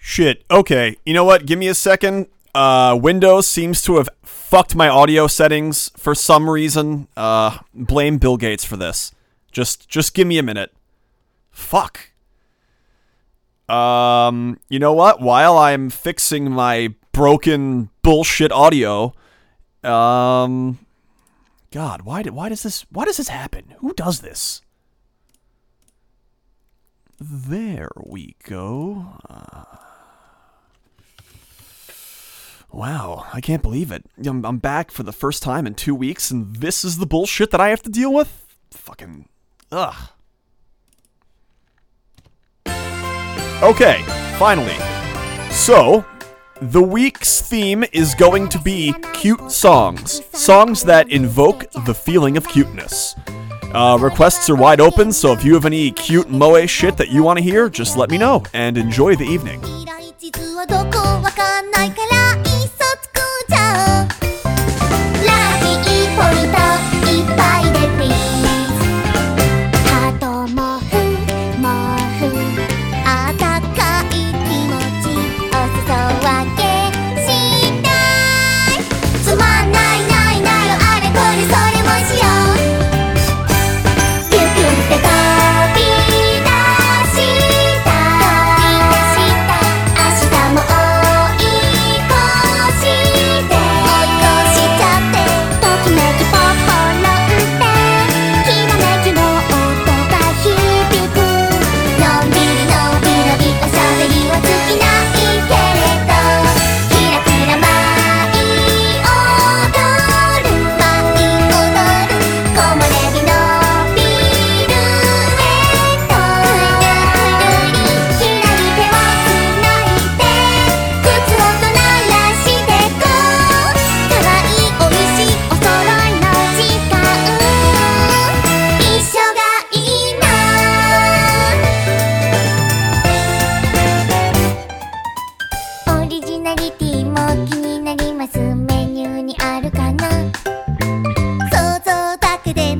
Shit. Okay. You know what? Give me a second. Windows seems to have fucked my audio settings for some reason. Blame Bill Gates for this. Just give me a minute. Fuck. You know what? While I'm fixing my broken bullshit audio, God, why does this happen? Who does this? There we go. Wow, I can't believe it. I'm back for the first time in 2 weeks, and this is the bullshit that I have to deal with? Fucking... ugh. Okay, finally. So, the week's theme is going to be cute songs. Songs that invoke the feeling of cuteness. Requests are wide open, so if you have any cute moe shit that you want to hear, just let me know, and enjoy the evening.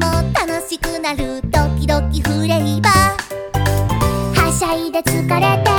ドキドキフレーバーはしゃいで疲れて